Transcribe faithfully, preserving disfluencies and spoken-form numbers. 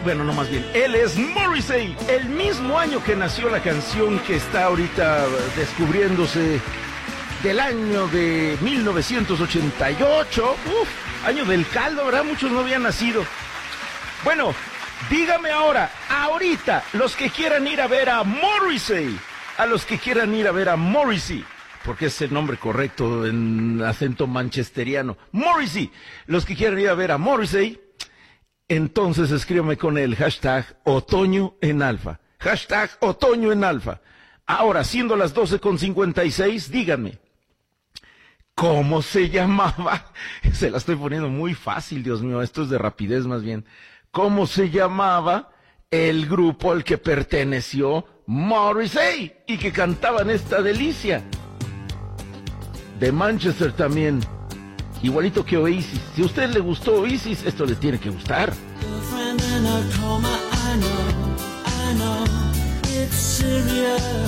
bueno, no más bien, él es Morrissey. El mismo año que nació la canción que está ahorita descubriéndose, del año de mil novecientos ochenta y ocho. Uf, año del caldo, ¿verdad? Muchos no habían nacido. Bueno, dígame ahora, ahorita, los que quieran ir a ver a Morrissey, a los que quieran ir a ver a Morrissey, porque es el nombre correcto en acento manchesteriano, Morrissey, los que quieran ir a ver a Morrissey, entonces escríbame con el hashtag Otoño en Alfa, hashtag Otoño en Alfa. Ahora, siendo las doce con cincuenta y seis, díganme, ¿cómo se llamaba? Se la estoy poniendo muy fácil, Dios mío, esto es de rapidez más bien. ¿Cómo se llamaba el grupo al que perteneció Morrissey y que cantaban esta delicia? De Manchester también, igualito que Oasis. Si a usted le gustó Oasis, esto le tiene que gustar.